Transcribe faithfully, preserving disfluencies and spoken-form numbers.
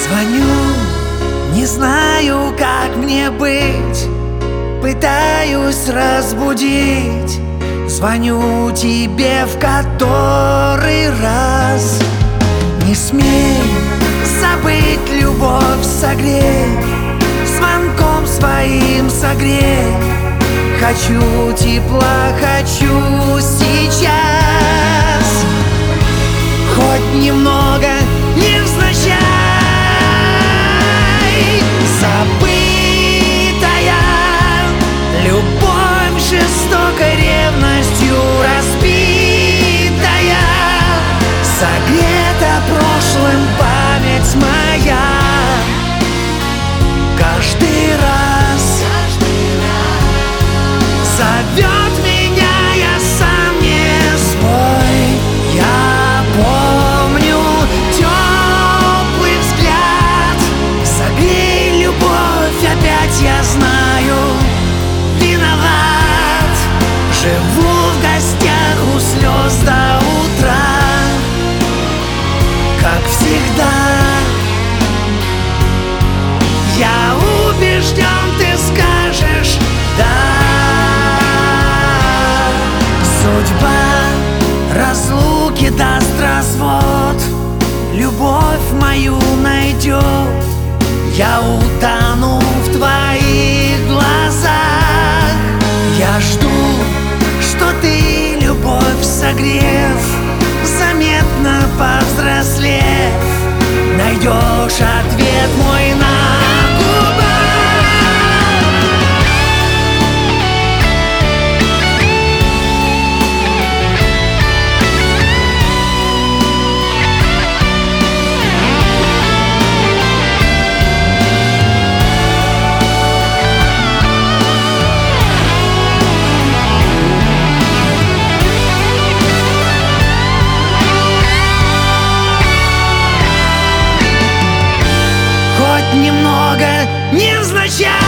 Звоню, не знаю, как мне быть, пытаюсь разбудить. Звоню тебе в который раз. Не смей забыть, любовь согрей, звонком своим согрей. Хочу тепла, хочу сейчас. Хоть немного, невзначай. Забытая любовь жестокой ревностью разбитая, согрета прошлым память моя. Каждый раз зовет меня, я сам не свой. Я помню теплый взгляд. Согрей, любовь, опять я знаю, виноват. Живу в гостях у слез до утра, как всегда. Я убежден, ты скажешь «да». Судьба разлуки даст развод, любовь мою найдет. Я утону в твоих глазах. Я жду, что ты, любовь согрев, заметно повзрослев, найдешь ответ мой на губах. Немного невзначай.